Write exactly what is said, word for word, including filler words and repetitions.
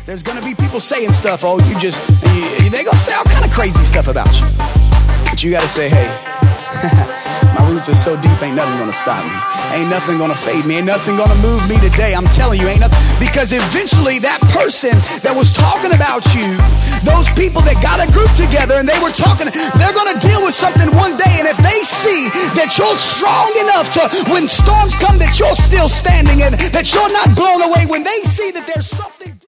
There's going to be people saying stuff. Oh, you just, you, they're going to say all kind of crazy stuff about you. But you got to say, hey, my roots are so deep, ain't nothing going to stop me. Ain't nothing going to fade me. Ain't nothing going to move me today. I'm telling you, ain't nothing. Because eventually that person that was talking about you, those people that got a group together and they were talking, they're going to deal with something one day. And if they see that you're strong enough to, when storms come, that you're still standing and that you're not blown away, when they see that there's something